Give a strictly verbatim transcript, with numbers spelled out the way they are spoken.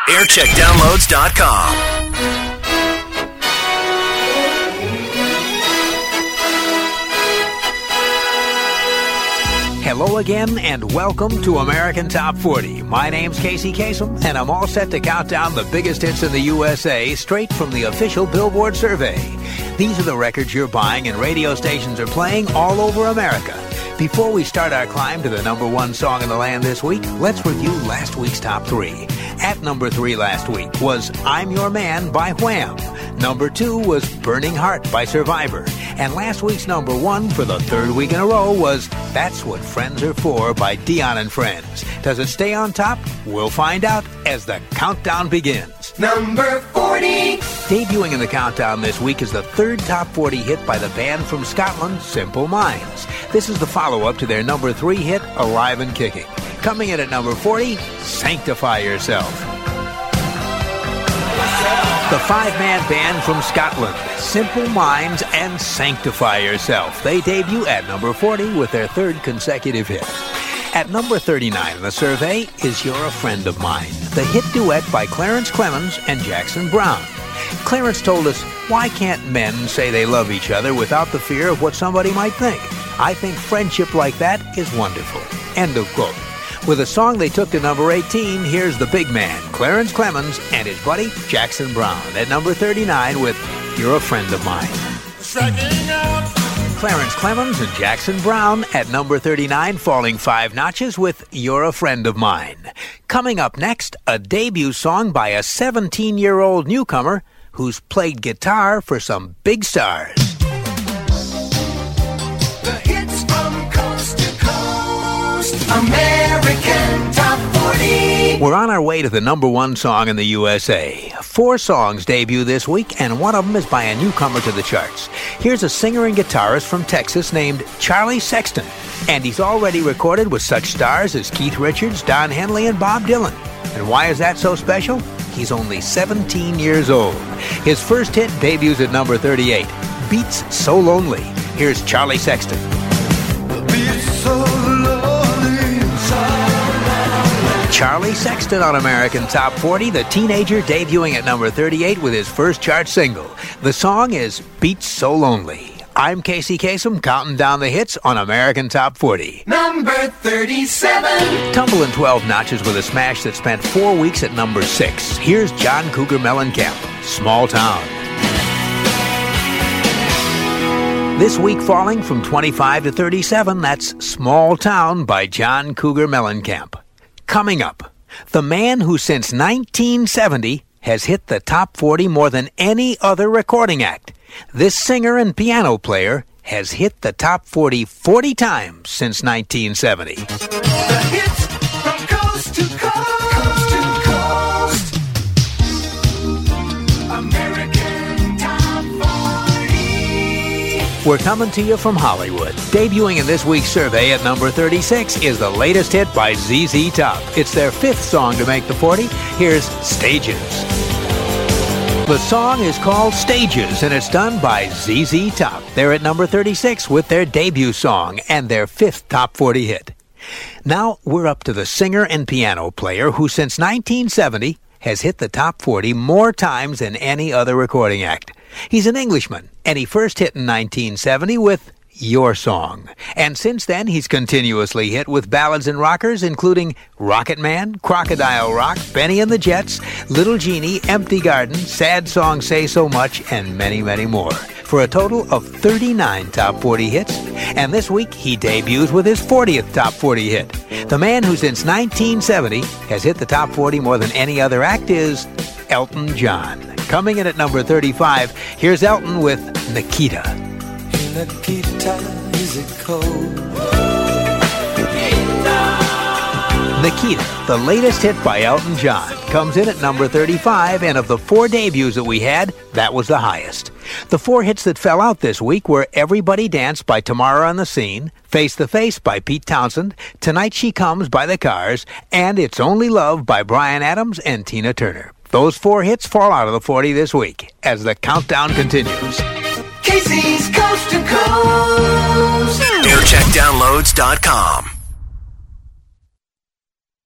air check downloads dot com. Hello again, and welcome to American Top forty. My name's Casey Kasem, and I'm all set to count down the biggest hits in the U S A straight from the official Billboard survey. These are the records you're buying and radio stations are playing all over America. Before we start our climb to the number one song in the land this week, let's review last week's top three. At number three last week was I'm Your Man by Wham. Number two was Burning Heart by Survivor. And last week's number one for the third week in a row was That's What Friends Are For by Dion and Friends. Does it stay on top? We'll find out as the countdown begins. Number forty. Debuting in the countdown this week is the third top forty hit by the band from Scotland, Simple Minds. This is the follow-up to their number three hit, Alive and Kicking. Coming in at number forty, Sanctify Yourself. The five-man band from Scotland, Simple Minds and Sanctify Yourself. They debut at number forty with their third consecutive hit. At number thirty-nine in the survey is You're a Friend of Mine, the hit duet by Clarence Clemons and Jackson Browne. Clarence told us, why can't men say they love each other without the fear of what somebody might think? I think friendship like that is wonderful. End of quote. With a song they took to number eighteen, here's the big man, Clarence Clemons, and his buddy, Jackson Browne, at number thirty-nine with You're a Friend of Mine. Clarence Clemons and Jackson Browne at number thirty-nine, falling five notches with You're a Friend of Mine. Coming up next, a debut song by a seventeen-year-old newcomer who's played guitar for some big stars. The hits from coast to coast. American Top forty. We're on our way to the number one song in the U S A. Four songs debut this week, and one of them is by a newcomer to the charts. Here's a singer and guitarist from Texas named Charlie Sexton, and he's already recorded with such stars as Keith Richards, Don Henley, and Bob Dylan. And why is that so special? He's only seventeen years old. His first hit debuts at number thirty-eight, Beats So Lonely. Here's Charlie Sexton. Beats so lonely, so lonely. Charlie Sexton on American Top forty, the teenager debuting at number thirty-eight with his first chart single. The song is Beats So Lonely. I'm Casey Kasem, counting down the hits on American Top forty. Number thirty-seven. Tumbling twelve notches with a smash that spent four weeks at number six. Here's John Cougar Mellencamp, Small Town. This week falling from twenty-five to thirty-seven, that's Small Town by John Cougar Mellencamp. Coming up, the man who since nineteen seventy has hit the top forty more than any other recording act. This singer and piano player has hit the top forty forty times since nineteen seventy. The hits from coast to coast. Coast to coast. American Top forty. We're coming to you from Hollywood. Debuting in this week's survey at number thirty-six is the latest hit by Z Z Top. It's their fifth song to make the forty. Here's Stages. The song is called Stages, and it's done by Z Z Top. They're at number thirty-six with their debut song and their fifth top forty hit. Now we're up to the singer and piano player who since nineteen seventy has hit the top forty more times than any other recording act. He's an Englishman, and he first hit in nineteen seventy with Your Song. And since then, he's continuously hit with ballads and rockers, including Rocket Man, Crocodile Rock, Benny and the Jets, Little Genie, Empty Garden, Sad Song Say So Much, and many, many more. For a total of thirty-nine top forty hits. And this week, he debuts with his fortieth top forty hit. The man who since nineteen seventy has hit the top forty more than any other act is Elton John. Coming in at number thirty-five, here's Elton with Nikita. Nikita, is it cold? Nikita, the latest hit by Elton John, comes in at number thirty-five, and of the four debuts that we had, that was the highest. The four hits that fell out this week were Everybody Dance by Tamara on the Scene, Face to Face by Pete Townsend, Tonight She Comes by The Cars, and It's Only Love by Bryan Adams and Tina Turner. Those four hits fall out of the forty this week as the countdown continues. Casey's Coast to Coast. air check downloads dot com.